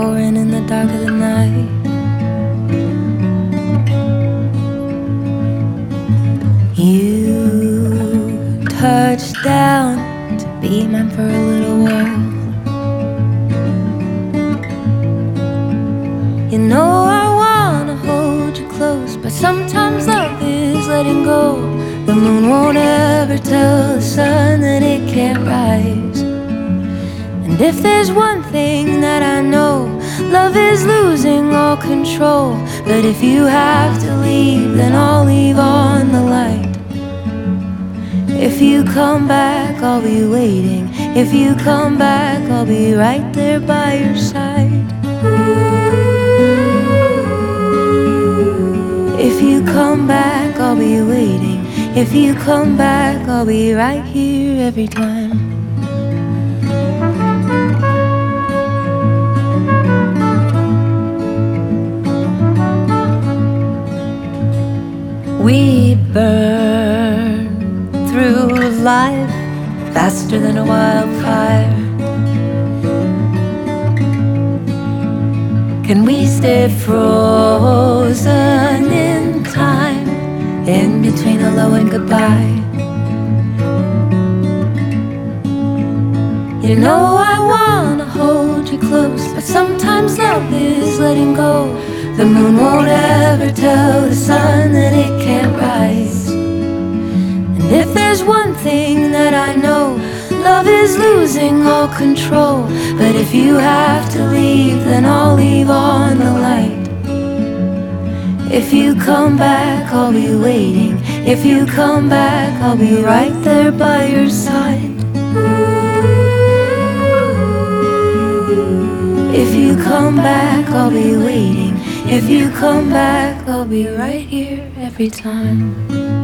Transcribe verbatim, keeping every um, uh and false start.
pouring in the dark of the night. You touched down to be mine for a little while. You know I wanna hold you close, but sometimes love is letting go. The moon won't ever tell the sun that it can't rise. And if there's one thing that I know, love is losing all control. But if you have to leave, then I'll leave on the light. If you come back, I'll be waiting. If you come back, I'll be right there by your side. If you come back, I'll be waiting. If you come back, I'll be right here every time. We burn through life faster than a wildfire. Can we stay frozen in time, in between hello and goodbye? You know I wanna hold you close, but sometimes love is letting go. The moon won't ever tell the sun that it can't rise. And if there's one thing that I know, love is losing all control. But if you have to leave, then I'll leave on the light. If you come back, I'll be waiting. If you come back, I'll be right there by your side. If you come back, I'll be waiting. If you come back, I'll be right here every time.